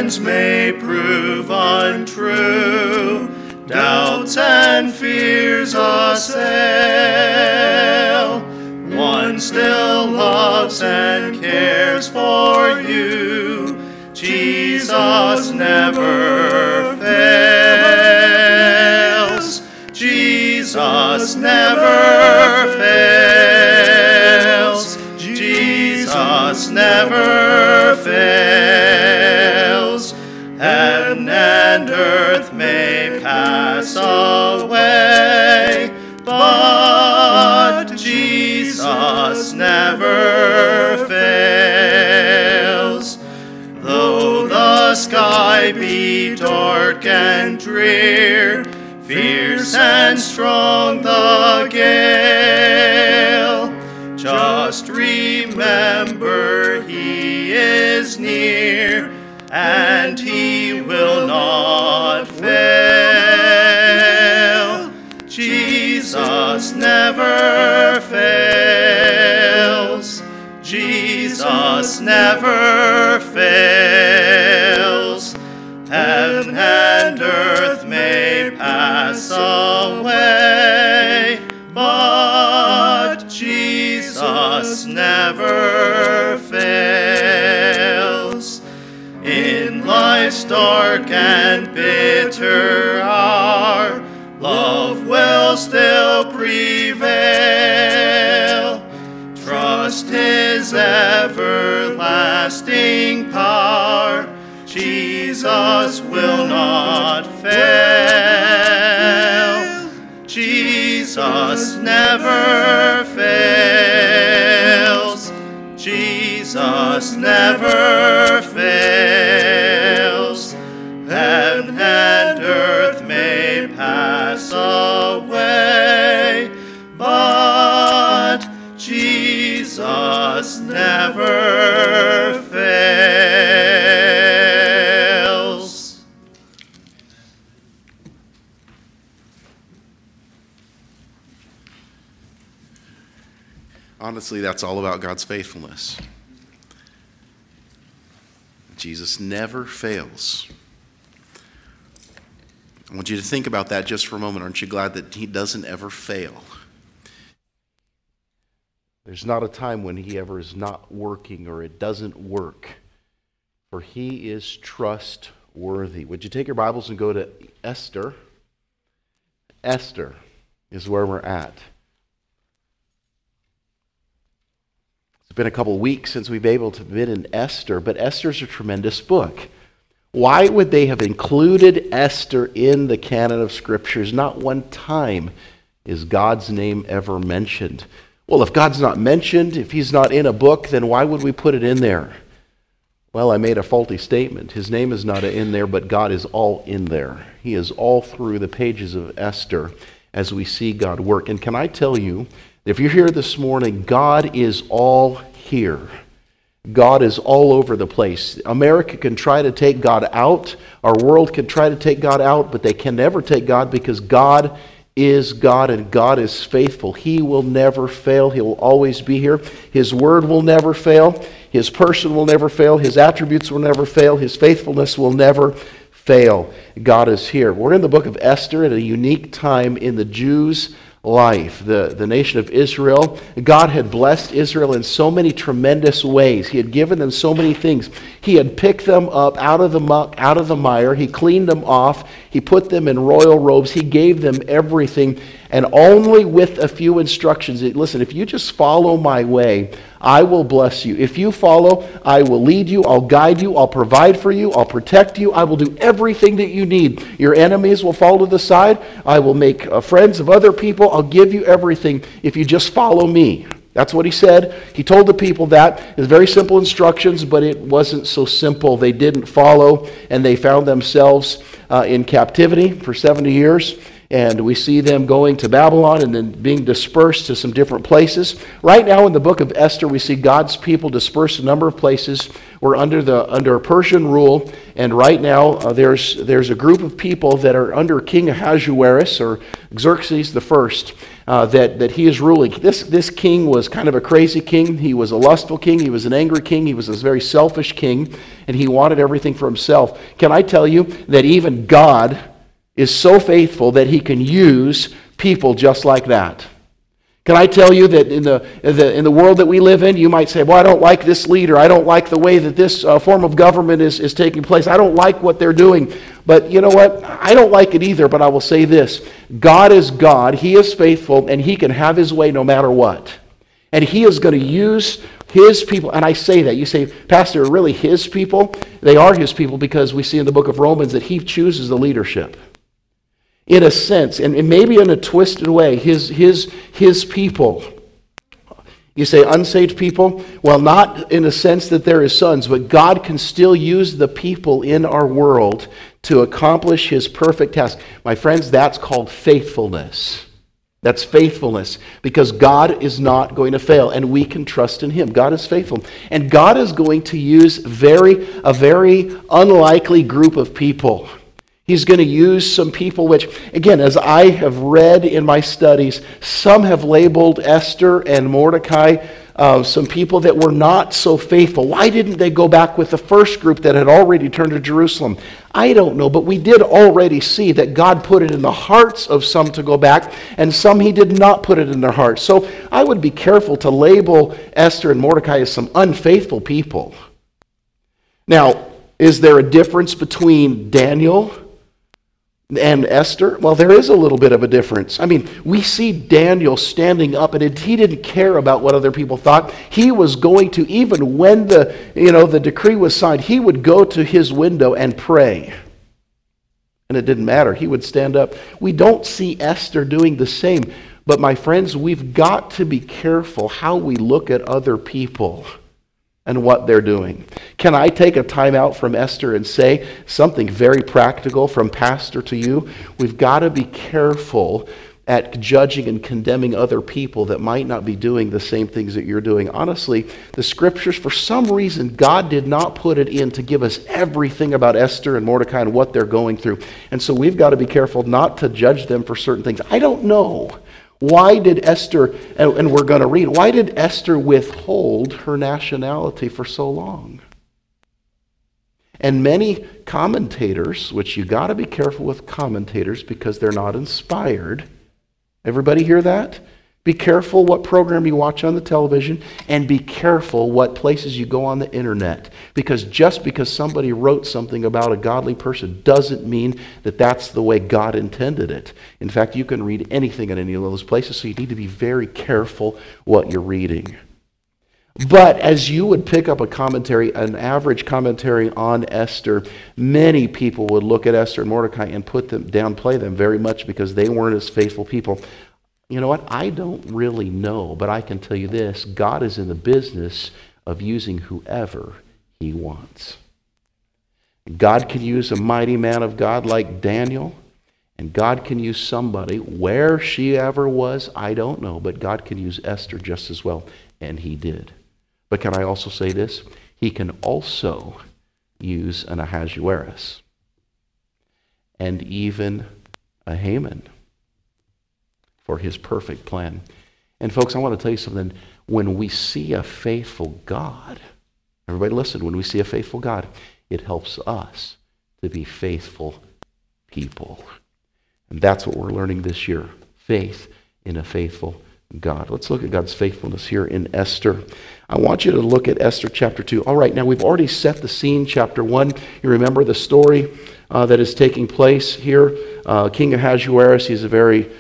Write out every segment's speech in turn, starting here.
plans may prove untrue, doubts and fears assail, one still loves and cares for you. Jesus never fails. Jesus never fails. Jesus never fails. Heaven and earth may pass away, but Jesus never fails. Though the sky be dark and drear, fierce and strong the gale, just remember He is near, and He will not fail. Jesus never fails. Jesus never fails. Heaven and earth may pass away, but Jesus never fails. In life's dark and bitter hour, love will still prevail. Trust His everlasting power. Jesus will not fail. Jesus never fails. Jesus never fails. Heaven and earth may pass away, but Jesus never fails. Honestly, that's all about God's faithfulness. Jesus never fails. I want you to think about that just for a moment. Aren't you glad that He doesn't ever fail? There's not a time when He ever is not working or it doesn't work, for He is trustworthy. Would you take your Bibles and go to Esther? Esther is where we're at. It's been a couple of weeks since we've been in Esther, but Esther's a tremendous book. Why would they have included Esther in the canon of Scriptures? Not one time is God's name ever mentioned. Well, if God's not mentioned, if He's not in a book, then why would we put it in there? Well, I made a faulty statement. His name is not in there, but God is all in there. He is all through the pages of Esther as we see God work. And can I tell you, if you're here this morning, God is all here. God is all over the place. America can try to take God out. Our world can try to take God out, but they can never take God because God is God and God is faithful. He will never fail. He will always be here. His word will never fail. His person will never fail. His attributes will never fail. His faithfulness will never fail. God is here. We're in the book of Esther at a unique time in the Jews' life, the nation of Israel. God had blessed Israel in so many tremendous ways. He had given them so many things. He had picked them up out of the muck, out of the mire. He cleaned them off. He put them in royal robes. He gave them everything, and only with a few instructions. Listen, if you just follow my way, I will bless you. If you follow, I will lead you, I'll guide you, I'll provide for you, I'll protect you, I will do everything that you need. Your enemies will fall to the side. I will make friends of other people. I'll give you everything if you just follow me. That's what he said. He told the people that. It was very simple instructions, but it wasn't so simple. They didn't follow, and they found themselves in captivity for 70 years. And we see them going to Babylon and then being dispersed to some different places. Right now in the book of Esther, we see God's people dispersed a number of places. We're under Persian rule, and right now there's a group of people that are under King Ahasuerus or Xerxes the First. that he is ruling. This king was kind of a crazy king. He was a lustful king. He was an angry king. He was a very selfish king, and he wanted everything for himself. Can I tell you that even God is so faithful that he can use people just like that? Can I tell you that in the world that we live in, you might say, well, I don't like this leader. I don't like the way that this form of government is taking place. I don't like what they're doing. But you know what? I don't like it either, but I will say this. God is God. He is faithful, and he can have his way no matter what. And he is going to use his people. And I say that. You say, Pastor, are really his people? They are his people because we see in the book of Romans that he chooses the leadership. In a sense, and maybe in a twisted way, his people. You say unsaved people? Well, not in a sense that they're his sons, but God can still use the people in our world to accomplish his perfect task. My friends, that's called faithfulness. That's faithfulness, because God is not going to fail, and we can trust in him. God is faithful. And God is going to use a very unlikely group of people. He's going to use some people which, again, as I have read in my studies, some have labeled Esther and Mordecai some people that were not so faithful. Why didn't they go back with the first group that had already turned to Jerusalem? I don't know, but we did already see that God put it in the hearts of some to go back, and some he did not put it in their hearts. So I would be careful to label Esther and Mordecai as some unfaithful people. Now, is there a difference between Daniel and Esther? Well, there is a little bit of a difference. I mean, we see Daniel standing up, and he didn't care about what other people thought. He was going to, even when the decree was signed, he would go to his window and pray. And it didn't matter. He would stand up. We don't see Esther doing the same. But my friends, we've got to be careful how we look at other people and what they're doing. Can I take a time out from Esther and say something very practical from pastor to you? We've got to be careful at judging and condemning other people that might not be doing the same things that you're doing. Honestly, the scriptures, for some reason, God did not put it in to give us everything about Esther and Mordecai and what they're going through. And so we've got to be careful not to judge them for certain things. I don't know. Why did Esther, and we're going to read, why did Esther withhold her nationality for so long? And many commentators, which you got to be careful with commentators because they're not inspired. Everybody hear that? Be careful what program you watch on the television, and be careful what places you go on the internet. Because just because somebody wrote something about a godly person doesn't mean that that's the way God intended it. In fact, you can read anything in any of those places, so you need to be very careful what you're reading. But as you would pick up a commentary, an average commentary on Esther, many people would look at Esther and Mordecai and downplay them very much because they weren't as faithful people. You know what? I don't really know, but I can tell you this. God is in the business of using whoever he wants. God can use a mighty man of God like Daniel, and God can use somebody, where she ever was, I don't know, but God can use Esther just as well, and he did. But can I also say this? He can also use an Ahasuerus and even a Haman for his perfect plan. And folks, I want to tell you something. When we see a faithful God, everybody listen, when we see a faithful God, it helps us to be faithful people. And that's what we're learning this year. Faith in a faithful God. Let's look at God's faithfulness here in Esther. I want you to look at Esther chapter 2. All right, now we've already set the scene. Chapter 1, you remember the story that is taking place here. King Ahasuerus, he's a very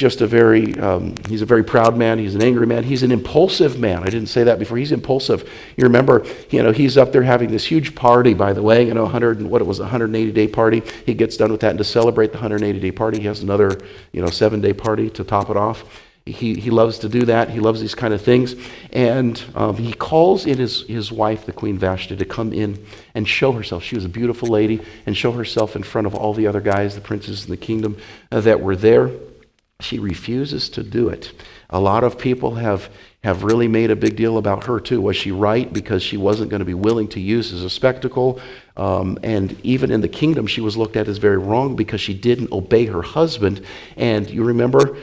proud man. He's an angry man. He's an impulsive man. I didn't say that before. He's impulsive. You remember, he's up there having this huge party, by the way, 180-day party. He gets done with that, and to celebrate the 180-day party, he has another, 7-day party to top it off. He loves to do that. He loves these kind of things. And he calls in his wife, the Queen Vashti, to come in and show herself. She was a beautiful lady, and show herself in front of all the other guys, the princes in the kingdom that were there. She refuses to do it. A lot of people have have really made a big deal about her too. Was she right because she wasn't going to be willing to use as a spectacle? And even in the kingdom, she was looked at as very wrong because she didn't obey her husband. And you remember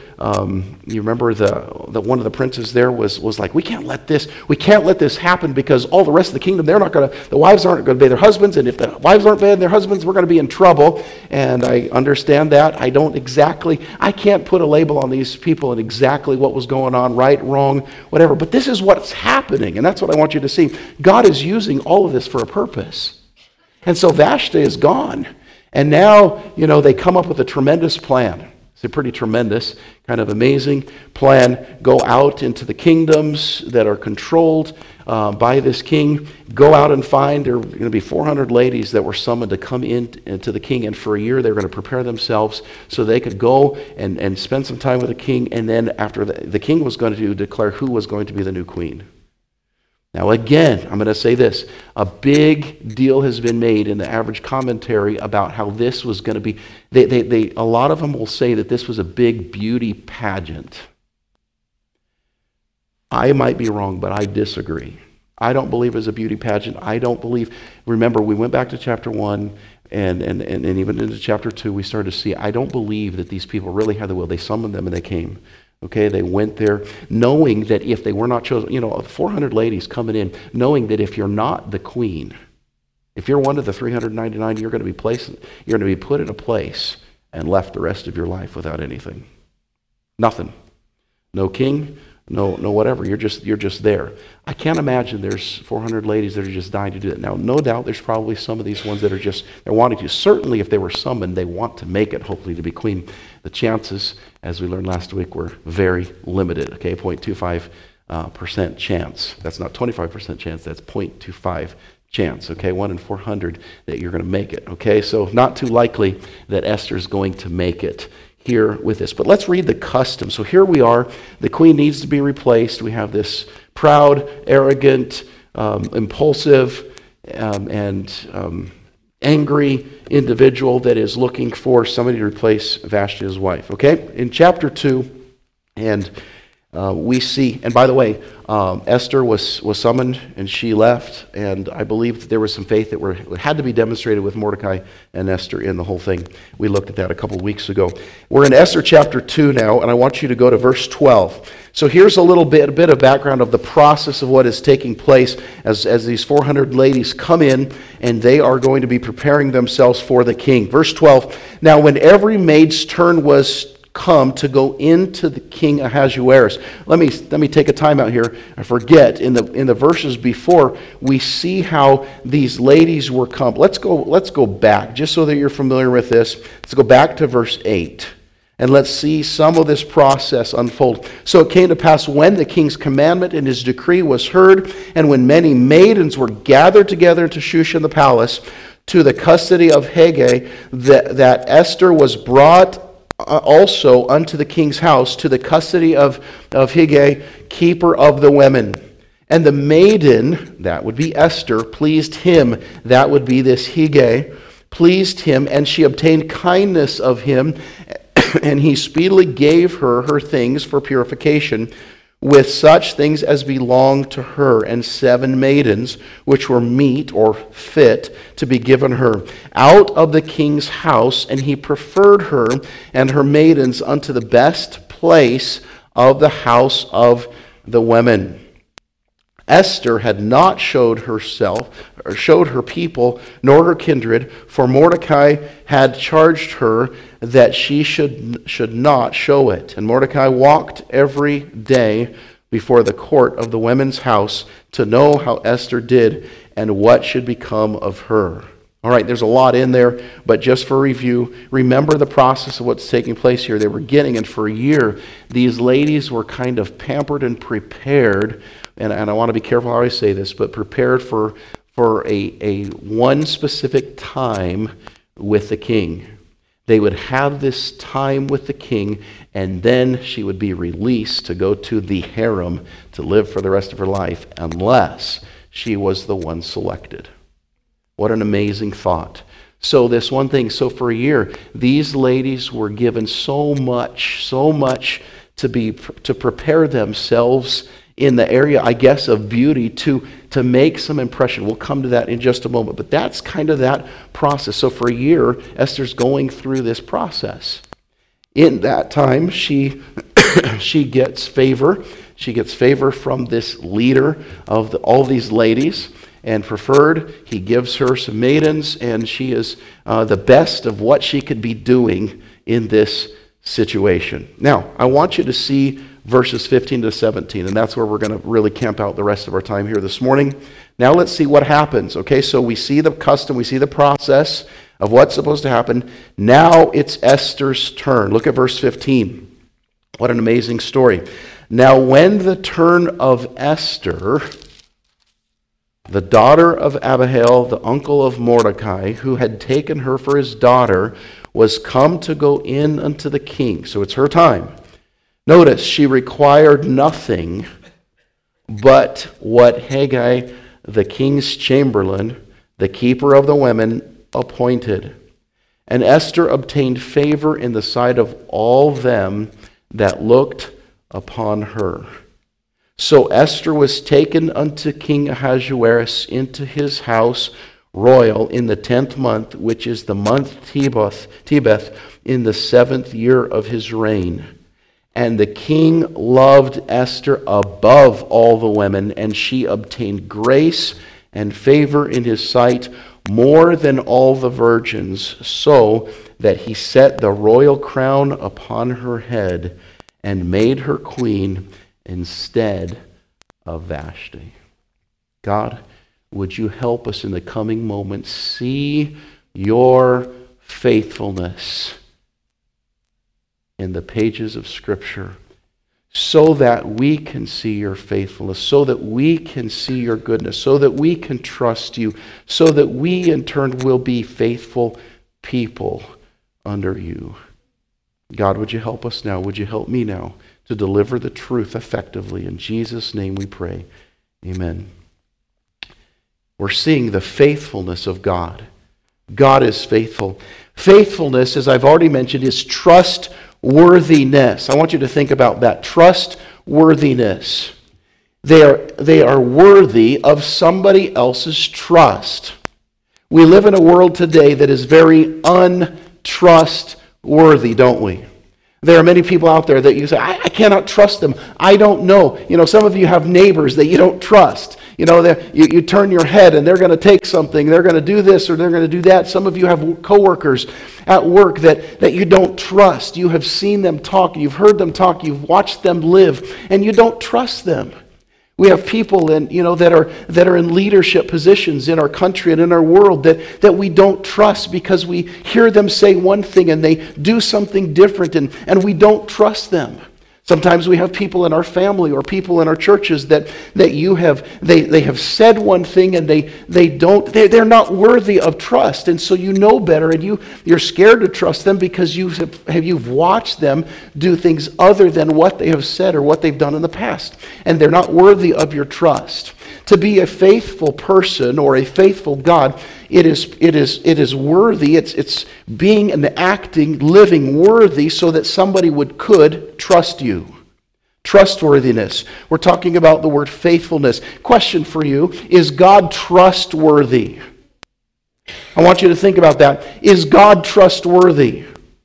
the one of the princes there was like, we can't let this happen because all the rest of the kingdom, the wives aren't going to obey their husbands, and if the wives aren't obeying their husbands, we're going to be in trouble. And I understand that. I can't put a label on these people and exactly what was going on, right, wrong, whatever. But this is what's happening, and that's what I want you to see. God is using all of this for a purpose. And so Vashti is gone. And now, they come up with a tremendous plan. It's a pretty tremendous, kind of amazing plan. Go out into the kingdoms that are controlled by this king. Go out and find, there are going to be 400 ladies that were summoned to come into the king. And for a year, they were going to prepare themselves so they could go and spend some time with the king. And then after the king was going to declare who was going to be the new queen. Now again, I'm going to say this, a big deal has been made in the average commentary about how this was going to be, a lot of them will say that this was a big beauty pageant. I might be wrong, but I disagree. I don't believe it was a beauty pageant. Remember, we went back to chapter 1 and even into chapter 2, we started to see, I don't believe that these people really had the will. They summoned them and they came. Okay, they went there knowing that if they were not chosen, 400 ladies coming in, knowing that if you're not the queen, if you're one of the 399, you're going to be put in a place and left the rest of your life without anything. Nothing. No king, no whatever. You're just there. I can't imagine there's 400 ladies that are just dying to do that. Now, no doubt there's probably some of these ones that they're wanting to. Certainly if they were summoned, they want to make it, hopefully, to be queen. The chances, as we learned last week, were very limited. Okay, 0.25% chance. That's not 25% chance, that's 0.25 chance. Okay, 1 in 400 that you're going to make it. Okay, so not too likely that Esther's going to make it here with this. But let's read the custom. So here we are. The queen needs to be replaced. We have this proud, arrogant, impulsive, and angry individual that is looking for somebody to replace Vashti, his wife. Okay? In chapter 2, and we see, and by the way, Esther was summoned and she left, and I believe there was some faith that had to be demonstrated with Mordecai and Esther in the whole thing. We looked at that a couple of weeks ago. We're in Esther chapter 2 now, and I want you to go to verse 12. So here's a little bit of background of the process of what is taking place as these 400 ladies come in, and they are going to be preparing themselves for the king. Verse 12, now when every maid's turn was come to go into the king Ahasuerus. Let me take a time out here. I forget, in the verses before, we see how these ladies were come. Let's go back, just so that you're familiar with this. Let's go back to verse 8. And let's see some of this process unfold. So it came to pass when the king's commandment and his decree was heard, and when many maidens were gathered together to Shushan the palace, to the custody of Hegai, that Esther was brought also unto the king's house, to the custody of Hegai, keeper of the women. And the maiden, that would be Esther, pleased him, that would be this Hegai, pleased him, and she obtained kindness of him, and he speedily gave her things for purification, with such things as belonged to her, and 7 maidens, which were meet or fit to be given her, out of the king's house, and he preferred her and her maidens unto the best place of the house of the women. Esther had not showed her people, nor her kindred, for Mordecai had charged her that she should not show it. And Mordecai walked every day before the court of the women's house to know how Esther did and what should become of her. All right, there's a lot in there, but just for review, remember the process of what's taking place here. They were getting, and for a year, these ladies were kind of pampered and prepared, and I want to be careful how I say this, but prepared for a one specific time with the king. They would have this time with the king, and then she would be released to go to the harem to live for the rest of her life, unless she was the one selected. What an amazing thought. So this one thing, so for a year, these ladies were given so much to prepare themselves in the area, I guess, of beauty to make some impression. We'll come to that in just a moment. But that's kind of that process. So for a year, Esther's going through this process. In that time, she gets favor. She gets favor from this leader of all these ladies. And preferred, he gives her some maidens, and she is the best of what she could be doing in this situation. Now, I want you to see verses 15 to 17, and that's where we're going to really camp out the rest of our time here this morning. Now let's see what happens. Okay, so we see the custom, we see the process of what's supposed to happen. Now it's Esther's turn. Look at verse 15. What an amazing story. Now when the turn of Esther, the daughter of Abihail, the uncle of Mordecai, who had taken her for his daughter, was come to go in unto the king. So it's her time. Notice, she required nothing but what Haggai, the king's chamberlain, the keeper of the women, appointed. And Esther obtained favor in the sight of all them that looked upon her. So Esther was taken unto King Ahasuerus into his house royal in the 10th month, which is the month Tebeth, in the 7th year of his reign. And the king loved Esther above all the women, and she obtained grace and favor in his sight more than all the virgins, so that he set the royal crown upon her head and made her queen instead of Vashti. God, would you help us in the coming moments see your faithfulness in the pages of Scripture, so that we can see your faithfulness, so that we can see your goodness, so that we can trust you, so that we in turn will be faithful people under you. God, would you help us now? Would you help me now to deliver the truth effectively? In Jesus' name we pray. Amen. We're seeing the faithfulness of God. God is faithful. Faithfulness, as I've already mentioned, is trustworthiness. I want you to think about that. Trustworthiness. They are worthy of somebody else's trust. We live in a world today that is very untrustworthy, don't we? There are many people out there that you say, I cannot trust them. I don't know. You know, some of you have neighbors that you don't trust. You know, you turn your head and they're going to take something. They're going to do this or they're going to do that. Some of you have coworkers at work that you don't trust. You have seen them talk. You've heard them talk. You've watched them live. And you don't trust them. We have people that are in leadership positions in our country and in our world that we don't trust because we hear them say one thing and they do something different and we don't trust them. Sometimes we have people in our family or people in our churches that they have said one thing and they're not worthy of trust, and so you know better and you're scared to trust them because you've watched them do things other than what they have said or what they've done in the past, and they're not worthy of your trust. To be a faithful person or a faithful God, it is worthy. It's being and acting, living worthy so that somebody could trust you. Trustworthiness. We're talking about the word faithfulness. Question for you, is God trustworthy? I want you to think about that. Is God trustworthy?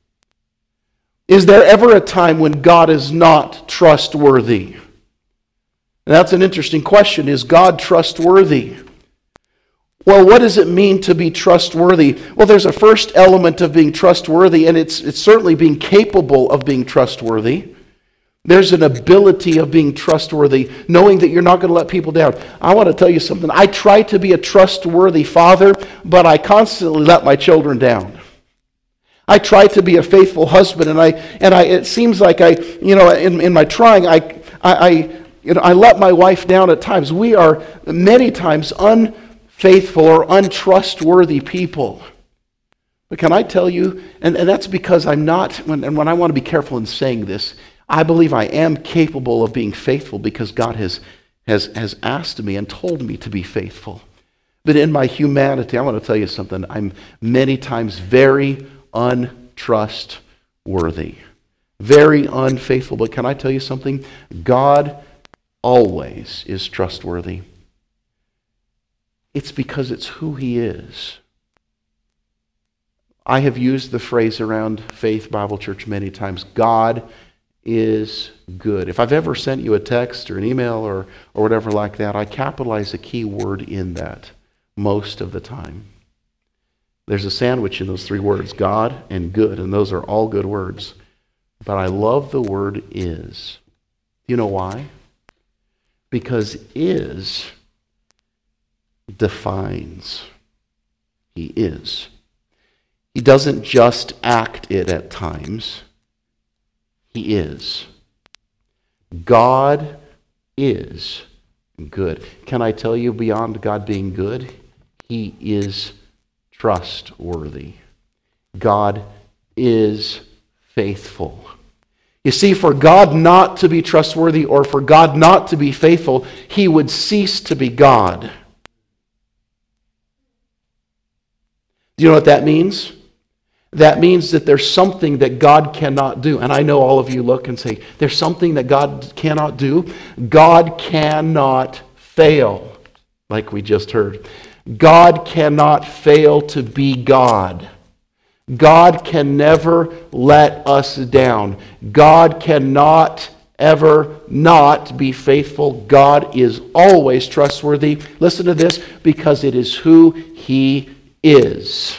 Is there ever a time when God is not trustworthy? And that's an interesting question. Is God trustworthy? Well, what does it mean to be trustworthy? Well, there's a first element of being trustworthy, and it's certainly being capable of being trustworthy. There's an ability of being trustworthy, knowing that you're not going to let people down. I want to tell you something. I try to be a trustworthy father, but I constantly let my children down. I try to be a faithful husband, and it seems like in my trying, I let my wife down at times. We are many times unfaithful or untrustworthy people. But can I tell you, and that's because I'm not, when I want to be careful in saying this, I believe I am capable of being faithful because God has asked me and told me to be faithful. But in my humanity, I want to tell you something, I'm many times very untrustworthy, very unfaithful. But can I tell you something? God always is trustworthy. It's because it's who he is. I have used the phrase around Faith Bible Church many times. God is good. If I've ever sent you a text or an email or whatever like that, I capitalize a key word in that most of the time. There's a sandwich in those three words, God and good, and those are all good words. But I love the word is. Do you know why? Because is defines. He is. He doesn't just act it at times. He is. God is good. Can I tell you beyond God being good? He is trustworthy. God is faithful. You see, for God not to be trustworthy or for God not to be faithful, he would cease to be God. Do you know what that means? That means that there's something that God cannot do. And I know all of you look and say, there's something that God cannot do. God cannot fail, like we just heard. God cannot fail to be God. God can never let us down. God cannot ever not be faithful. God is always trustworthy. Listen to this, because it is who he is.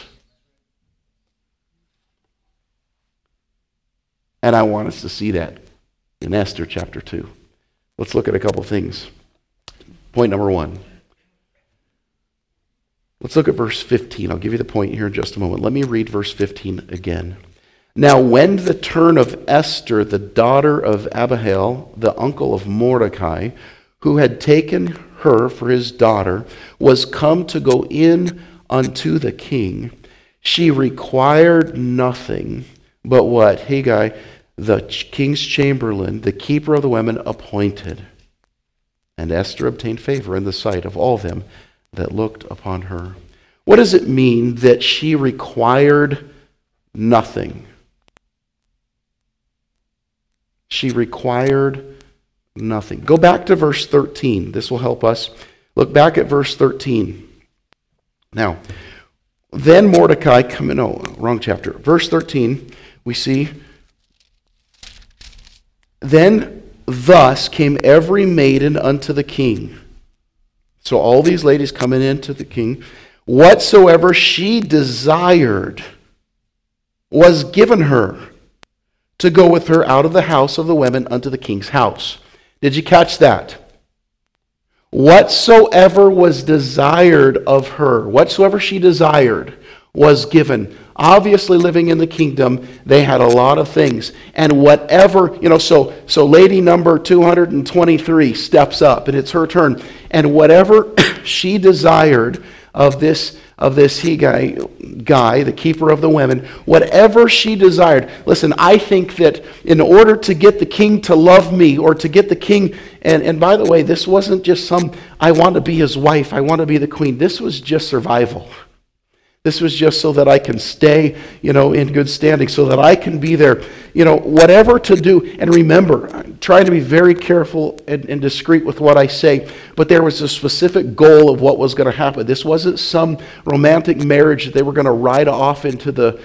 And I want us to see that in Esther chapter 2. Let's look at a couple things. Point number 1. Let's look at verse 15. I'll give you the point here in just a moment. Let me read verse 15 again. Now when the turn of Esther, the daughter of Abihail, the uncle of Mordecai, who had taken her for his daughter, was come to go in unto the king, she required nothing but what Hegai, the king's chamberlain, the keeper of the women, appointed. And Esther obtained favor in the sight of all them that looked upon her. What does it mean that she required nothing? She required nothing. Go back to verse 13. This will help us. Look back at verse 13. Now, then Mordecai, wrong chapter. Verse 13, we see, then thus came every maiden unto the king. So all these ladies coming into the king, whatsoever she desired was given her to go with her out of the house of the women unto the king's house. Did you catch that? Whatsoever was desired of her, whatsoever she desired was given. Obviously, living in the kingdom, they had a lot of things. And whatever, so lady number 223 steps up, and it's her turn. And whatever she desired of this Hegai guy, the keeper of the women, whatever she desired. Listen, I think that in order to get the king to love me, or to get the king, and by the way, this wasn't just I want to be his wife, I want to be the queen. This was just survival. This was just so that I can stay, in good standing, so that I can be there, whatever to do. And remember, I'm trying to be very careful and discreet with what I say, but there was a specific goal of what was going to happen. This wasn't some romantic marriage that they were going to ride off into the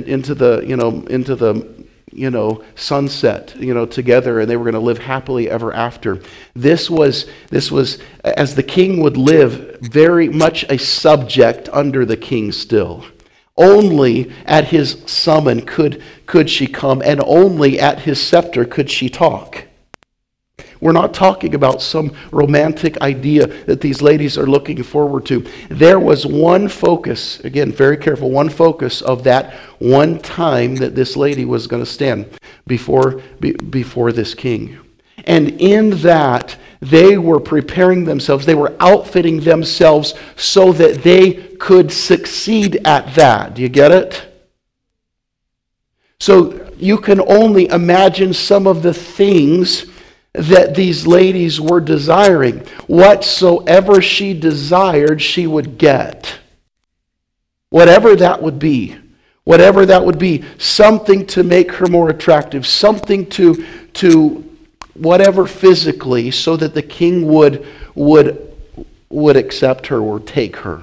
sunset, together, and they were going to live happily ever after. This was, as the king would live, very much a subject under the king still. Only at his summon could she come, and only at his scepter could she talk. We're not talking about some romantic idea that these ladies are looking forward to. There was one focus, again, very careful, one focus of that one time that this lady was going to stand before this king. And in that, they were preparing themselves, they were outfitting themselves so that they could succeed at that. Do you get it? So you can only imagine some of the things that these ladies were desiring. Whatsoever she desired, she would get. Whatever that would be. Whatever that would be. Something to make her more attractive. Something to whatever physically so that the king would accept her or take her.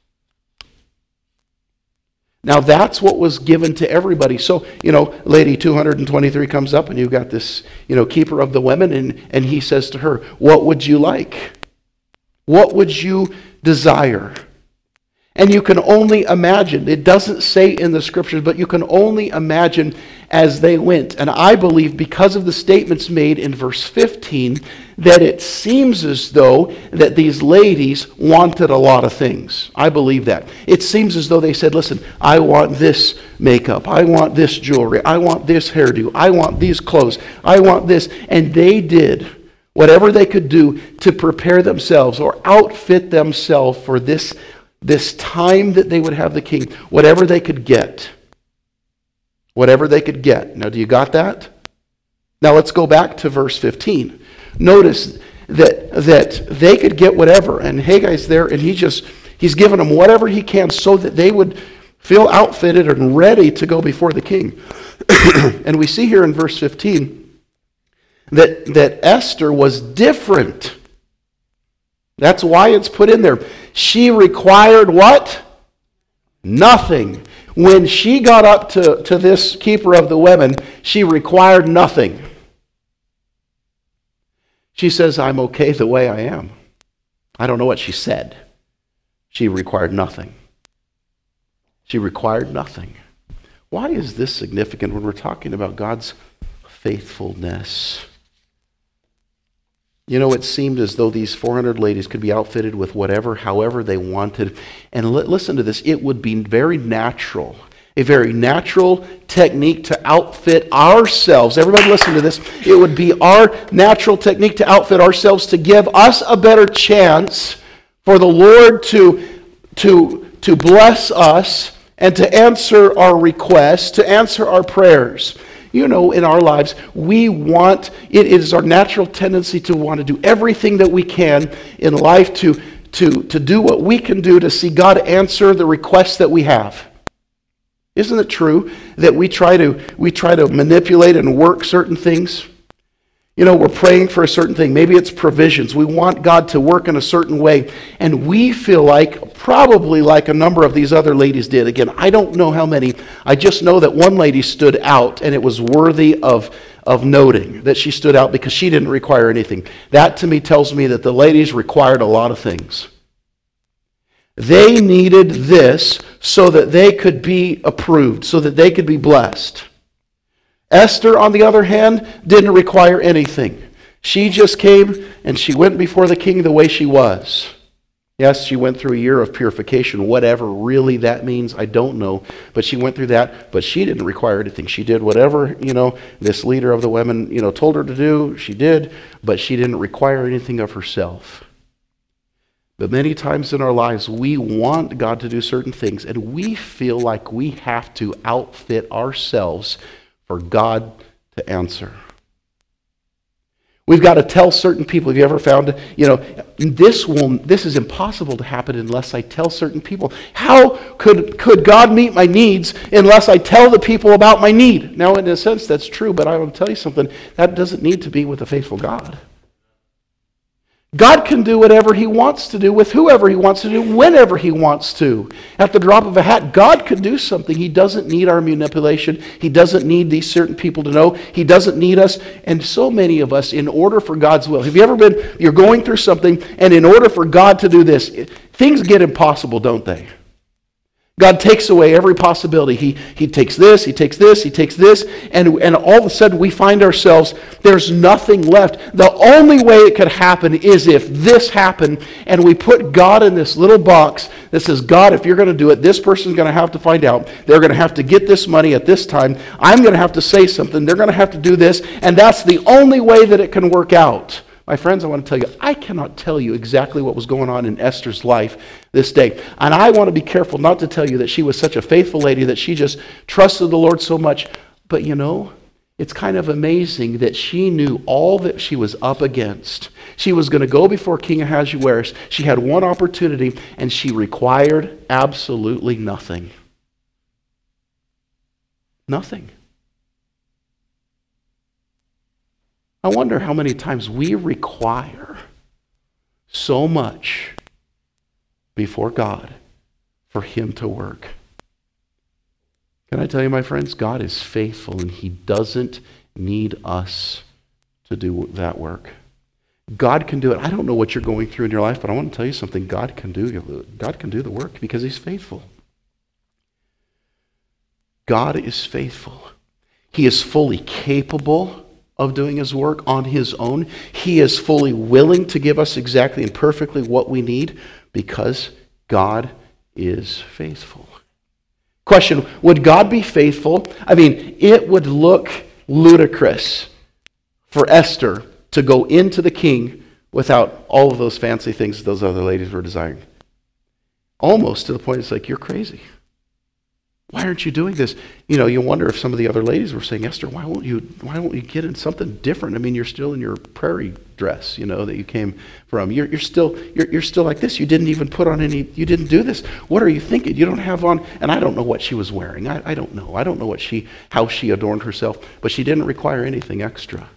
Now that's what was given to everybody. So, Lady 223 comes up and you've got this, keeper of the women, and he says to her, what would you like? What would you desire? And you can only imagine, it doesn't say in the scriptures, but you can only imagine as they went. And I believe because of the statements made in verse 15, that it seems as though that these ladies wanted a lot of things. I believe that. It seems as though they said, listen, I want this makeup, I want this jewelry, I want this hairdo, I want these clothes, I want this. And they did whatever they could do to prepare themselves or outfit themselves for this time that they would have the king, whatever they could get. Whatever they could get. Now, do you got that? Now, let's go back to verse 15. Notice that they could get whatever, and Haggai's there, and he's giving them whatever he can so that they would feel outfitted and ready to go before the king. And we see here in verse 15 that Esther was different. That's why it's put in there. She required what? Nothing. When she got up to this keeper of the women, she required nothing. She says, I'm okay the way I am. I don't know what she said. She required nothing. She required nothing. Why is this significant when we're talking about God's faithfulness? It seemed as though these 400 ladies could be outfitted with whatever, however they wanted. And listen to this, it would be very natural, a very natural technique to outfit ourselves. Everybody listen to this. It would be our natural technique to outfit ourselves to give us a better chance for the Lord to bless us and to answer our requests, to answer our prayers. In our lives, it is our natural tendency to want to do everything that we can in life to do what we can do to see God answer the requests that we have. Isn't it true that we try to manipulate and work certain things? We're praying for a certain thing. Maybe it's provisions. We want God to work in a certain way. And we feel probably like a number of these other ladies did. Again, I don't know how many. I just know that one lady stood out, and it was worthy of noting that she stood out because she didn't require anything. That to me tells me that the ladies required a lot of things. They needed this so that they could be approved, so that they could be blessed. Esther, on the other hand, didn't require anything. She just came and she went before the king the way she was. Yes, she went through a year of purification, whatever really that means, I don't know. But she went through that, but she didn't require anything. She did whatever, this leader of the women, told her to do. She did, but she didn't require anything of herself. But many times in our lives, we want God to do certain things, and we feel like we have to outfit ourselves for God to answer. We've got to tell certain people. Have you ever found, this is impossible to happen unless I tell certain people. How could God meet my needs unless I tell the people about my need? Now, in a sense, that's true, but I will tell you something. That doesn't need to be with a faithful God. God can do whatever He wants to do with whoever He wants to do, whenever He wants to. At the drop of a hat, God can do something. He doesn't need our manipulation. He doesn't need these certain people to know. He doesn't need us. And so many of us, in order for God's will. Have you ever been, you're going through something, and in order for God to do this, things get impossible, don't they? God takes away every possibility. He takes this, He takes this, He takes this, and all of a sudden we find ourselves, there's nothing left. The only way it could happen is if this happened, and we put God in this little box that says, God, if you're going to do it, this person's going to have to find out. They're going to have to get this money at this time. I'm going to have to say something. They're going to have to do this, and that's the only way that it can work out. My friends, I want to tell you, I cannot tell you exactly what was going on in Esther's life this day. And I want to be careful not to tell you that she was such a faithful lady, that she just trusted the Lord so much. But it's kind of amazing that she knew all that she was up against. She was going to go before King Ahasuerus. She had one opportunity, and she required absolutely nothing. Nothing. I wonder how many times we require so much before God for him to work. Can I tell you, my friends, God is faithful and he doesn't need us to do that work. God can do it. I don't know what you're going through in your life, but I want to tell you something. God can do the work because he's faithful. God is faithful. He is fully capable of doing his work on his own. He is fully willing to give us exactly and perfectly what we need because God is faithful. Question, would God be faithful? I mean, it would look ludicrous for Esther to go into the king without all of those fancy things that those other ladies were desiring. Almost to the point it's like, you're crazy. Why aren't you doing this? You know, you wonder if some of the other ladies were saying, Esther, why won't you get in something different? I mean, you're still in your prairie dress, you know, that you came from. You're still like this. You didn't even put on you didn't do this. What are you thinking? You don't have on, and I don't know what she was wearing. I don't know. I don't know how she adorned herself, but she didn't require anything extra.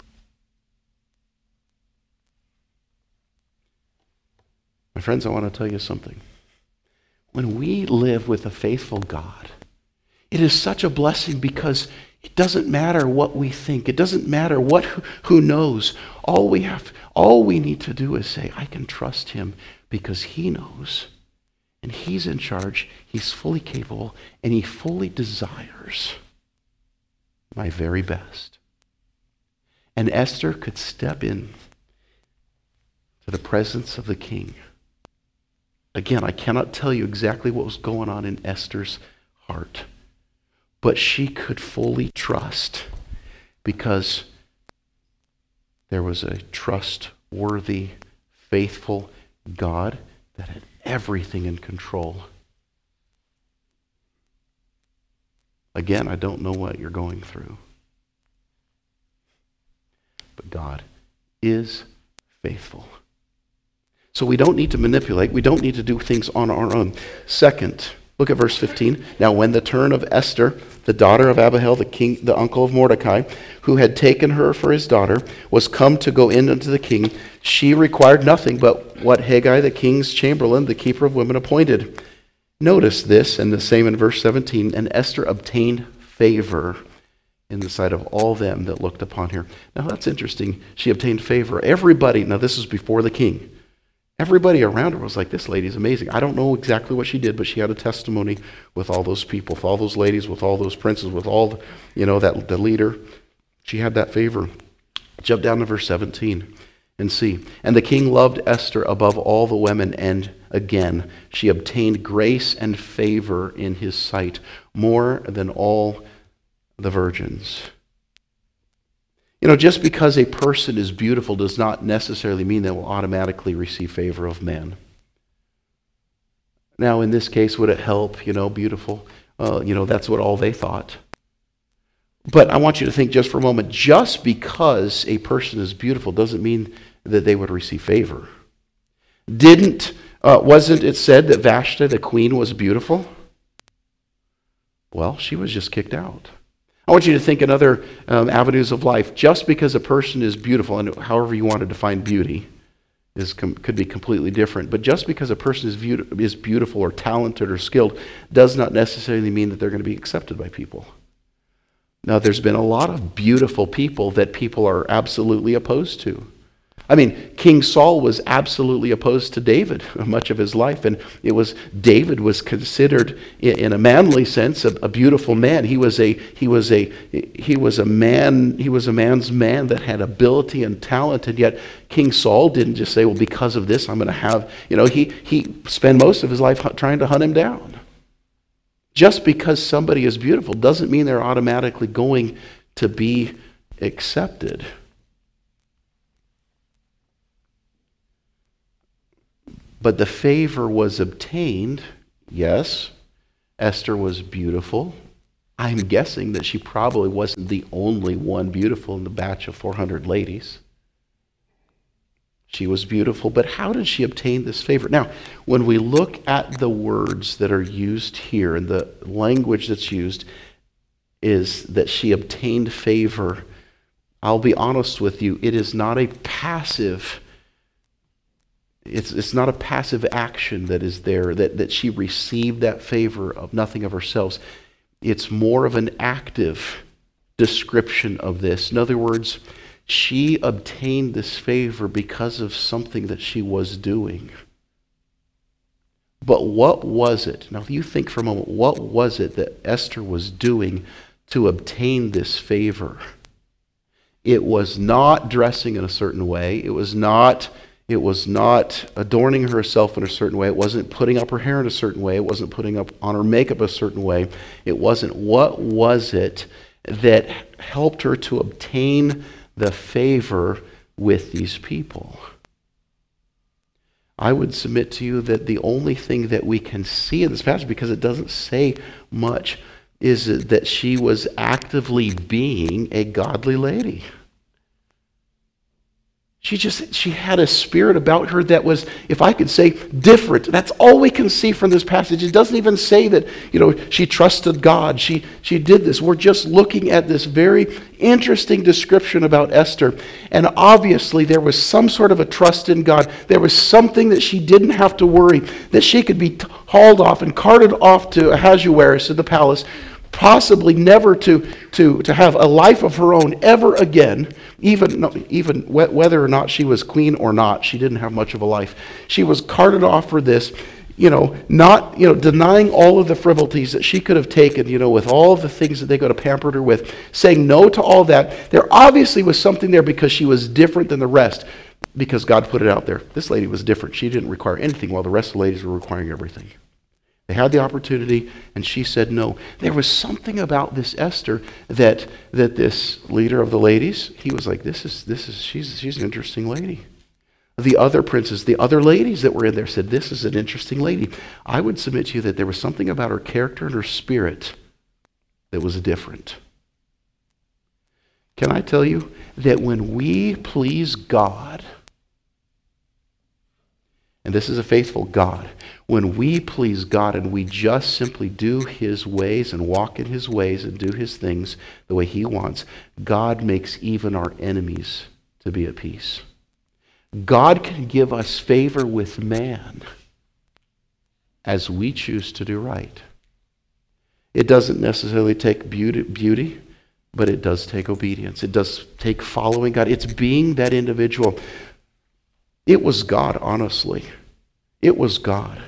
My friends, I want to tell you something. When we live with a faithful God, it is such a blessing because it doesn't matter what we think. It doesn't matter who knows. All we need to do is say, I can trust him because he knows and he's in charge. He's fully capable and he fully desires my very best. And Esther could step in to the presence of the king. Again, I cannot tell you exactly what was going on in Esther's heart, but she could fully trust because there was a trustworthy, faithful God that had everything in control. Again, I don't know what you're going through, but God is faithful. So we don't need to manipulate. We don't need to do things on our own. Second, look at verse 15. Now when the turn of Esther, the daughter of Abihail, the uncle of Mordecai, who had taken her for his daughter, was come to go in unto the king, she required nothing but what Haggai, the king's chamberlain, the keeper of women, appointed. Notice this, and the same in verse 17. And Esther obtained favor in the sight of all them that looked upon her. Now that's interesting. She obtained favor. Everybody, now this is before the king. Everybody around her was like, this lady's amazing. I don't know exactly what she did, but she had a testimony with all those people, with all those ladies, with all those princes, with all, the leader. She had that favor. Jump down to verse 17 and see. And the king loved Esther above all the women, and again, she obtained grace and favor in his sight more than all the virgins. Just because a person is beautiful does not necessarily mean they will automatically receive favor of men. Now, in this case, would it help, beautiful? That's what all they thought. But I want you to think just for a moment, just because a person is beautiful doesn't mean that they would receive favor. Wasn't it said that Vashti, the queen, was beautiful? Well, she was just kicked out. I want you to think in other avenues of life. Just because a person is beautiful, and however you want to define beauty could be completely different, but just because a person is beautiful or talented or skilled does not necessarily mean that they're going to be accepted by people. Now, there's been a lot of beautiful people that people are absolutely opposed to. I mean, King Saul was absolutely opposed to David much of his life, and David was considered, in a manly sense, a beautiful man. He was a man's man that had ability and talent, and yet King Saul didn't just say, well, because of this, I'm going to have, he spent most of his life trying to hunt him down. Just because somebody is beautiful doesn't mean they're automatically going to be accepted. But the favor was obtained. Yes, Esther was beautiful. I'm guessing that she probably wasn't the only one beautiful in the batch of 400 ladies. She was beautiful, but how did she obtain this favor? Now, when we look at the words that are used here, and the language that's used is that she obtained favor, I'll be honest with you, it is not a passive, it's not a passive action that is there, that she received that favor of nothing of herself. It's more of an active description of this. In other words, she obtained this favor because of something that she was doing. But what was it? Now, if you think for a moment, what was it that Esther was doing to obtain this favor? It was not dressing in a certain way. It was not adorning herself in a certain way. It wasn't putting up her hair in a certain way. It wasn't putting up on her makeup a certain way. It wasn't. What was it that helped her to obtain the favor with these people? I would submit to you that the only thing that we can see in this passage, because it doesn't say much, is that she was actively being a godly lady. She had a spirit about her that was, if I could say, different. That's all we can see from this passage. It doesn't even say that, she trusted God. She did this. We're just looking at this very interesting description about Esther. And obviously there was some sort of a trust in God. There was something that she didn't have to worry, that she could be hauled off and carted off to Ahasuerus in the palace, possibly never to have a life of her own ever again, even whether or not she was queen or not. She didn't have much of a life. She was carted off for this, not denying all of the frivolities that she could have taken, with all of the things that they could have pampered her with, saying no to all that. There obviously was something there because she was different than the rest, because God put it out there. This lady was different. She didn't require anything while the rest of the ladies were requiring everything. They had the opportunity, and she said no. There was something about this Esther that this leader of the ladies, he was like, she's an interesting lady. The other princes, the other ladies that were in there said, this is an interesting lady. I would submit to you that there was something about her character and her spirit that was different. Can I tell you that when we please God, and this is a faithful God, when we please God and we just simply do His ways and walk in His ways and do His things the way He wants, God makes even our enemies to be at peace. God can give us favor with man as we choose to do right. It doesn't necessarily take beauty, but it does take obedience. It does take following God. It's being that individual. It was God, honestly. It was God.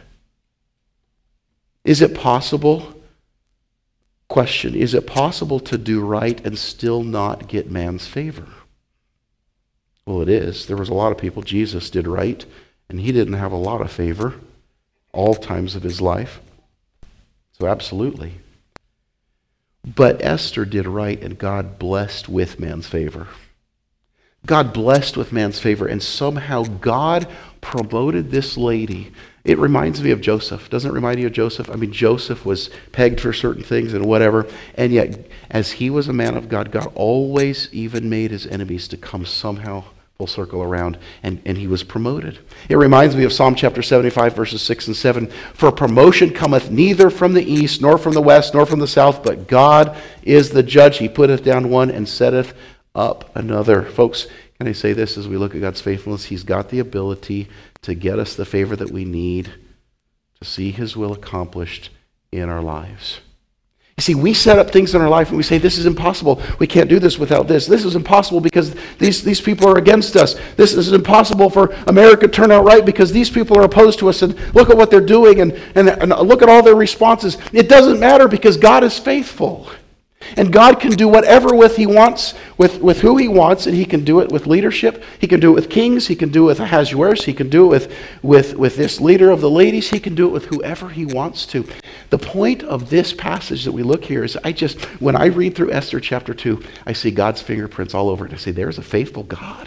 Is it possible? Question, is it possible to do right and still not get man's favor? Well, it is. There was a lot of people. Jesus did right, and he didn't have a lot of favor all times of his life. So absolutely. But Esther did right, and God blessed with man's favor. God blessed with man's favor, and somehow God promoted this lady. It reminds me of Joseph. Doesn't it remind you of Joseph? I mean, Joseph was pegged for certain things and whatever, and yet as he was a man of God, God always even made his enemies to come somehow full circle around, and he was promoted. It reminds me of Psalm chapter 75, verses 6 and 7. For promotion cometh neither from the east, nor from the west, nor from the south, but God is the judge. He putteth down one and setteth up another. Folks, can I say this as we look at God's faithfulness? He's got the ability to get us the favor that we need to see His will accomplished in our lives. You see, we set up things in our life and we say, this is impossible. We can't do this without this. This is impossible because these people are against us. This is impossible for America to turn out right because these people are opposed to us. And look at what they're doing and look at all their responses. It doesn't matter because God is faithful. And God can do whatever He wants with who He wants, and He can do it with leadership. He can do it with kings. He can do it with Ahasuerus. He can do it with this leader of the ladies. He can do it with whoever He wants to. The point of this passage that we look here is when I read through Esther chapter 2, I see God's fingerprints all over it. I say, there's a faithful God.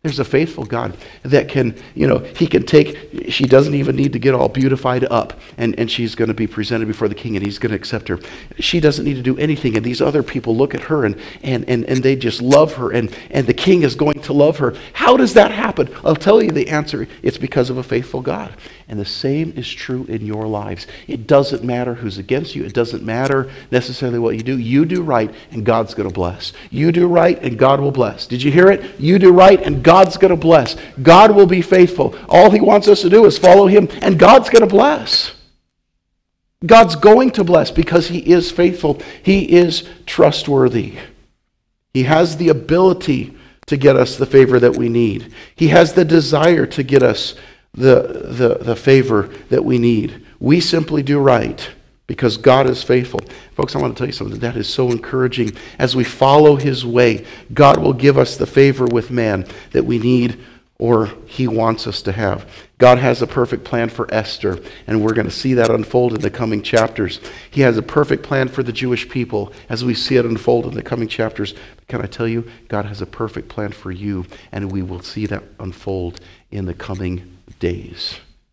There's a faithful God that can, he can take, she doesn't even need to get all beautified up, and she's going to be presented before the king, and he's going to accept her. She doesn't need to do anything, and these other people look at her, and they just love her, and the king is going to love her. How does that happen? I'll tell you the answer. It's because of a faithful God. And the same is true in your lives. It doesn't matter who's against you. It doesn't matter necessarily what you do. You do right, and God's going to bless. You do right, and God will bless. Did you hear it? You do right, and God's going to bless. God will be faithful. All he wants us to do is follow him, and God's going to bless. God's going to bless because he is faithful. He is trustworthy. He has the ability to get us the favor that we need. He has the desire to get us the favor that we need. We simply do right because God is faithful. Folks, I want to tell you something that is so encouraging. As we follow his way, God will give us the favor with man that we need or he wants us to have. God has a perfect plan for Esther, and we're going to see that unfold in the coming chapters. He has a perfect plan for the Jewish people as we see it unfold in the coming chapters. But can I tell you, God has a perfect plan for you, and we will see that unfold in the coming days.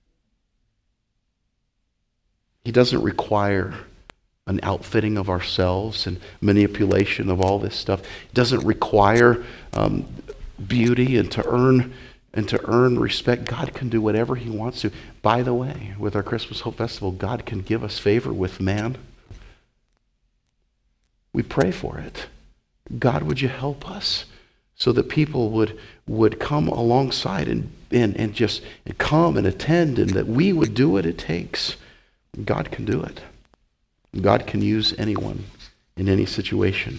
He doesn't require an outfitting of ourselves and manipulation of all this stuff. He doesn't require beauty and to earn respect. God can do whatever he wants to. By the way, with our Christmas Hope Festival, God can give us favor with man. We pray for it. God, would you help us so that people would come alongside and just come and attend, and that we would do what it takes. God can do it. God can use anyone in any situation.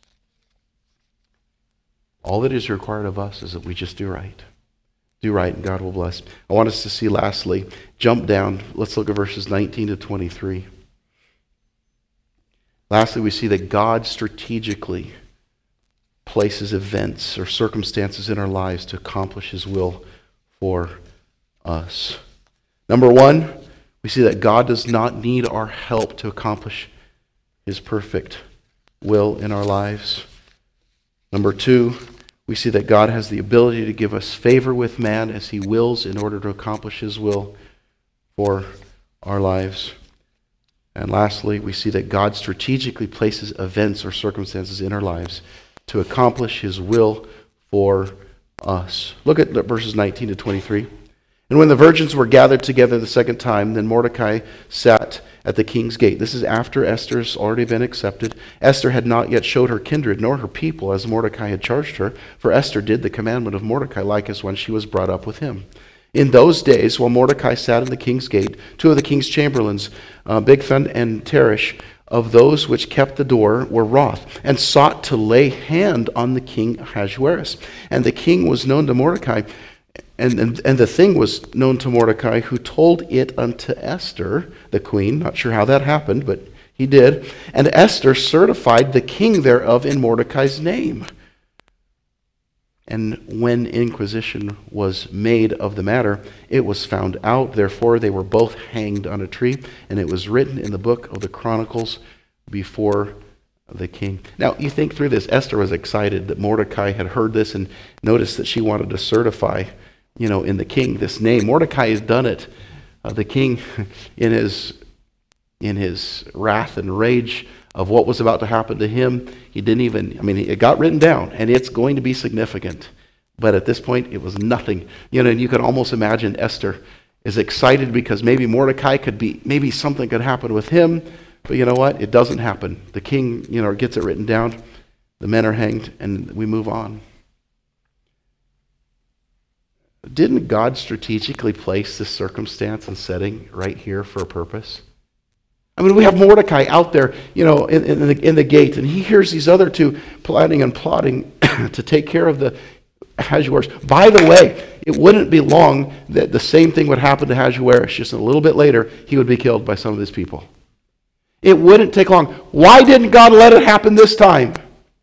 All that is required of us is that we just do right. Do right, and God will bless. I want us to see, lastly, jump down. Let's look at verses 19 to 23. Lastly, we see that God strategically places events or circumstances in our lives to accomplish his will for us. Number one, we see that God does not need our help to accomplish his perfect will in our lives. Number two, we see that God has the ability to give us favor with man as he wills in order to accomplish his will for our lives. And lastly, we see that God strategically places events or circumstances in our lives to accomplish his will for us. Look at verses 19 to 23. And when the virgins were gathered together the second time, then Mordecai sat at the king's gate. This is after Esther's already been accepted. Esther had not yet showed her kindred nor her people as Mordecai had charged her, for Esther did the commandment of Mordecai like as when she was brought up with him. In those days, while Mordecai sat in the king's gate, two of the king's chamberlains, Bigthan and Teresh, of those which kept the door, were wroth, and sought to lay hand on the king Ahasuerus. And the king was known to Mordecai, and the thing was known to Mordecai, who told it unto Esther, the queen. Not sure how that happened, but he did. And Esther certified the king thereof in Mordecai's name. And when inquisition was made of the matter, it was found out. Therefore they were both hanged on a tree, and it was written in the book of the Chronicles before the king. Now, you think through this. Esther was excited that Mordecai had heard this and noticed that she wanted to certify, in the king this name. Mordecai has done it. The king, in his wrath and rage of what was about to happen to him, it got written down, and it's going to be significant. But at this point, it was nothing. And you can almost imagine Esther is excited because maybe Mordecai maybe something could happen with him. But you know what? It doesn't happen. The king, gets it written down. The men are hanged, and we move on. Didn't God strategically place this circumstance and setting right here for a purpose? We have Mordecai out there, in the gate, and he hears these other two planning and plotting to take care of the Ahasuerus. By the way, it wouldn't be long that the same thing would happen to Ahasuerus. Just a little bit later, he would be killed by some of his people. It wouldn't take long. Why didn't God let it happen this time?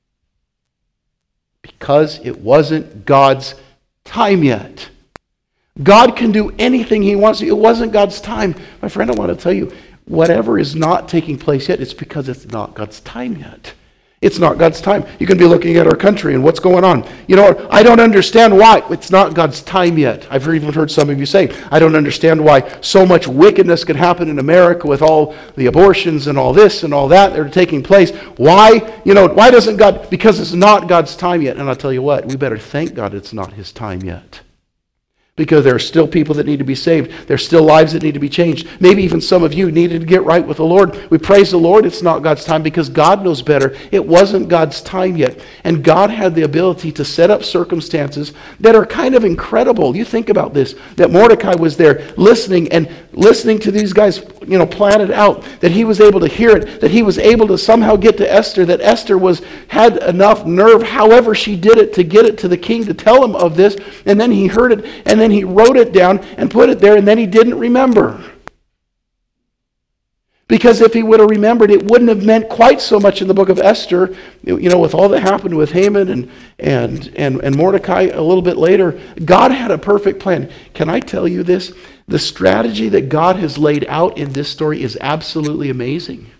Because it wasn't God's time yet. God can do anything he wants to. It wasn't God's time. My friend, I want to tell you, whatever is not taking place yet, it's because it's not God's time yet. It's not God's time. You can be looking at our country and what's going on. You know, I don't understand why. It's not God's time yet. I've even heard some of you say, I don't understand why so much wickedness could happen in America with all the abortions and all this and all that that are taking place. Why? You know, why doesn't God? Because it's not God's time yet. And I'll tell you what, we better thank God it's not his time yet. Because there are still people that need to be saved. There's still lives that need to be changed. Maybe even some of you needed to get right with the Lord. We praise the Lord. It's not God's time because God knows better. It wasn't God's time yet. And God had the ability to set up circumstances that are kind of incredible. You think about this, that Mordecai was there listening to these guys, you know, plan it out, that he was able to hear it, that he was able to somehow get to Esther, that Esther had enough nerve, however she did it, to get it to the king to tell him of this, and then he heard it, and then he wrote it down and put it there, and then he didn't remember. Because if he would have remembered, it wouldn't have meant quite so much in the book of Esther, you know, with all that happened with Haman and Mordecai a little bit later. God had a perfect plan. Can I tell you this? The strategy that God has laid out in this story is absolutely amazing.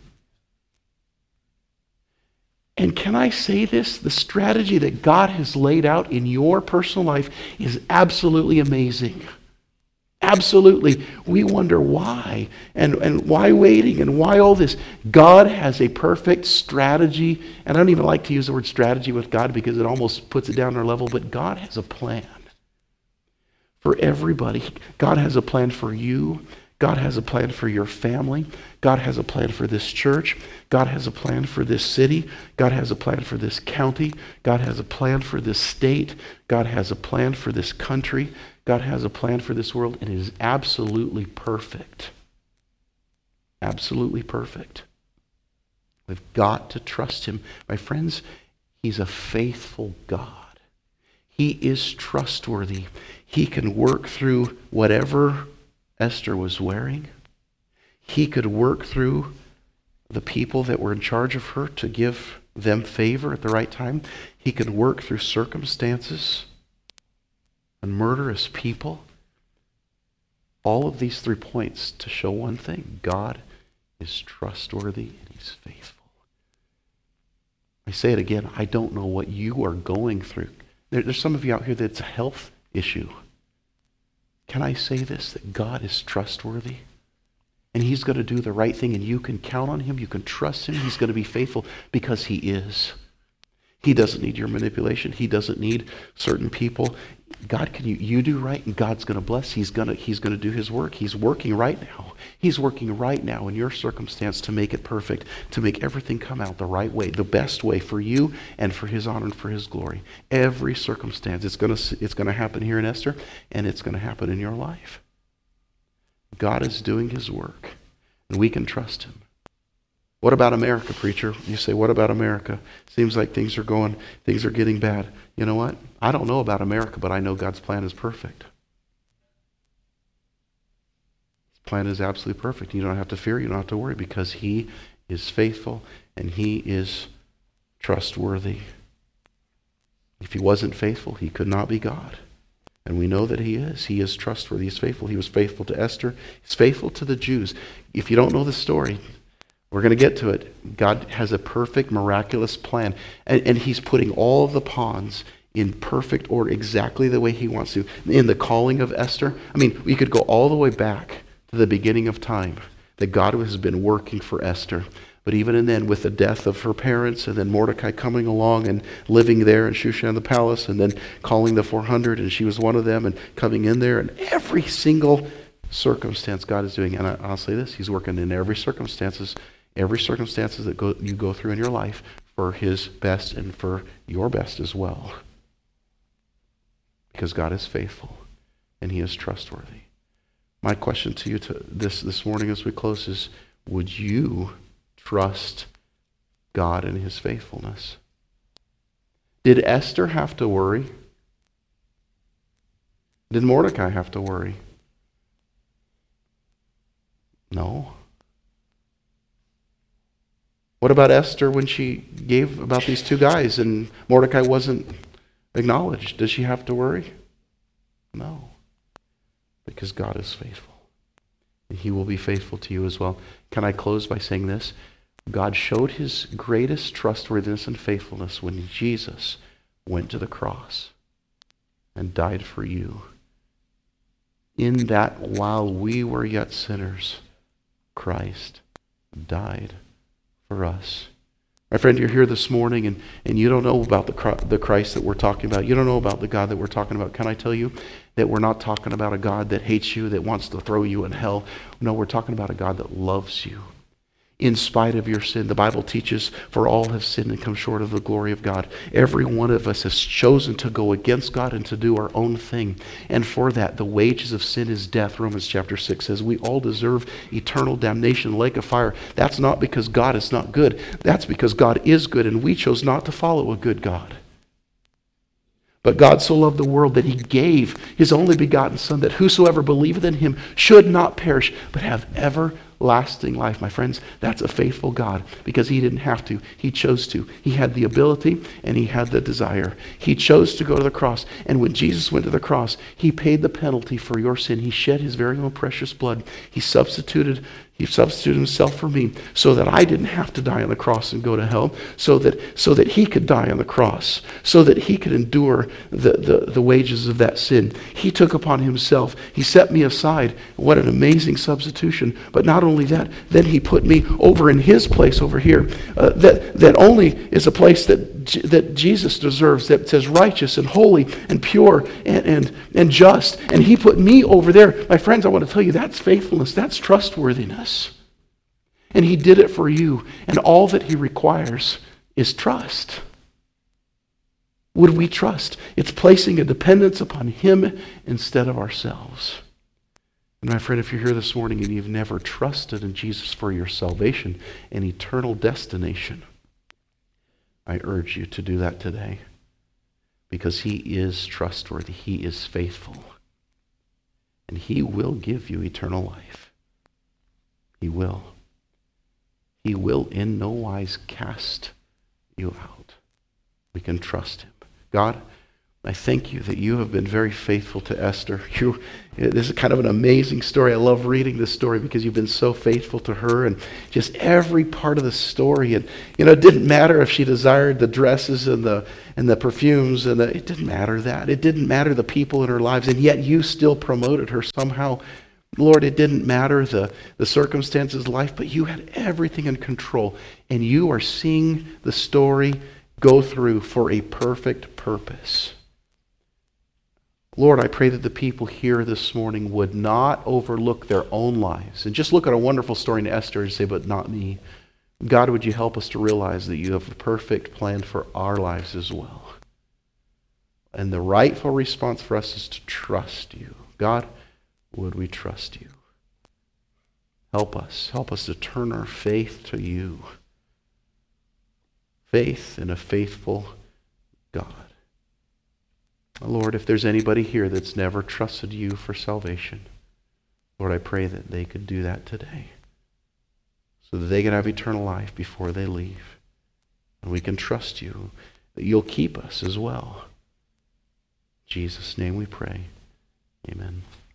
And can I say this? The strategy that God has laid out in your personal life is absolutely amazing. Absolutely. We wonder why, and why waiting, and why all this. God has a perfect strategy, and I don't even like to use the word strategy with God because it almost puts it down to our level, but God has a plan for everybody. God has a plan for you. God has a plan for your family. God has a plan for this church. God has a plan for this city. God has a plan for this county. God has a plan for this state. God has a plan for this country. God has a plan for this world, and it is absolutely perfect. Absolutely perfect. We've got to trust him. My friends, he's a faithful God. He is trustworthy. He can work through whatever Esther was wearing. He could work through the people that were in charge of her to give them favor at the right time. He could work through circumstances and murderous people. All of these 3 points to show one thing: God is trustworthy and he's faithful. I say it again, I don't know what you are going through. There's some of you out here that's a health issue. Can I say this, that God is trustworthy? And he's going to do the right thing, and you can count on him. You can trust him. He's going to be faithful because he is. He doesn't need your manipulation. He doesn't need certain people. God, can you do right, and God's going to bless. He's going to do his work. He's working right now. He's working right now in your circumstance to make it perfect, to make everything come out the right way, the best way for you and for his honor and for his glory. Every circumstance, it's going to happen here in Esther, and it's going to happen in your life. God is doing his work, and we can trust him. What about America, preacher? You say, what about America? Seems like things are getting bad. You know what? I don't know about America, but I know God's plan is perfect. His plan is absolutely perfect. You don't have to fear, you don't have to worry, because he is faithful and he is trustworthy. If he wasn't faithful, he could not be God. And we know that he is. He is trustworthy. He's faithful. He was faithful to Esther. He's faithful to the Jews. If you don't know the story, we're going to get to it. God has a perfect, miraculous plan. And he's putting all of the pawns in perfect order, exactly the way he wants to. In the calling of Esther, I mean, we could go all the way back to the beginning of time, that God has been working for Esther. But even then, with the death of her parents, and then Mordecai coming along and living there in Shushan the palace, and then calling the 400, and she was one of them, and coming in there, and every single circumstance God is doing. And I'll say this, he's working in every circumstances that you go through in your life for his best and for your best as well. Because God is faithful and he is trustworthy. My question to you this morning as we close is, would you trust God and his faithfulness? Did Esther have to worry? Did Mordecai have to worry? No. What about Esther when she gave about these 2 guys and Mordecai wasn't acknowledged? Does she have to worry? No. Because God is faithful. And he will be faithful to you as well. Can I close by saying this? God showed his greatest trustworthiness and faithfulness when Jesus went to the cross and died for you. In that while we were yet sinners, Christ died for us. My friend, you're here this morning and you don't know about the Christ that we're talking about. You don't know about the God that we're talking about. Can I tell you that we're not talking about a God that hates you, that wants to throw you in hell? No, we're talking about a God that loves you. In spite of your sin, the Bible teaches, for all have sinned and come short of the glory of God. Every one of us has chosen to go against God and to do our own thing. And for that, the wages of sin is death. Romans chapter 6 says we all deserve eternal damnation, lake of fire. That's not because God is not good. That's because God is good, and we chose not to follow a good God. But God so loved the world that he gave his only begotten Son, that whosoever believeth in him should not perish, but have everlasting life. My friends, that's a faithful God, because he didn't have to. He chose to. He had the ability and he had the desire. He chose to go to the cross. And when Jesus went to the cross, he paid the penalty for your sin. He shed his very own precious blood. He substituted himself for me so that I didn't have to die on the cross and go to hell, so that he could die on the cross, so that he could endure the wages of that sin. He took upon himself. He set me aside. What an amazing substitution. But not only that, then he put me over in his place over here, that only is a place that Jesus deserves, that says righteous and holy and pure and just. And he put me over there. My friends, I want to tell you, that's faithfulness. That's trustworthiness. And he did it for you. And all that he requires is trust. Would we trust? It's placing a dependence upon him instead of ourselves. And my friend, if you're here this morning and you've never trusted in Jesus for your salvation and eternal destination, I urge you to do that today, because he is trustworthy. He is faithful. And he will give you eternal life. He will. He will in no wise cast you out. We can trust him. God, I thank you that you have been very faithful to Esther. This is kind of an amazing story. I love reading this story because you've been so faithful to her, and just every part of the story. And it didn't matter if she desired the dresses and the perfumes, it didn't matter that. It didn't matter the people in her lives, and yet you still promoted her somehow. Lord, it didn't matter the circumstances of life, but you had everything in control, and you are seeing the story go through for a perfect purpose. Lord, I pray that the people here this morning would not overlook their own lives and just look at a wonderful story in Esther and say, but not me. God, would you help us to realize that you have a perfect plan for our lives as well. And the rightful response for us is to trust you. God, would we trust you? Help us. Help us to turn our faith to you. Faith in a faithful God. Lord, if there's anybody here that's never trusted you for salvation, Lord, I pray that they could do that today, so that they can have eternal life before they leave. And we can trust you, that you'll keep us as well. In Jesus' name we pray. Amen.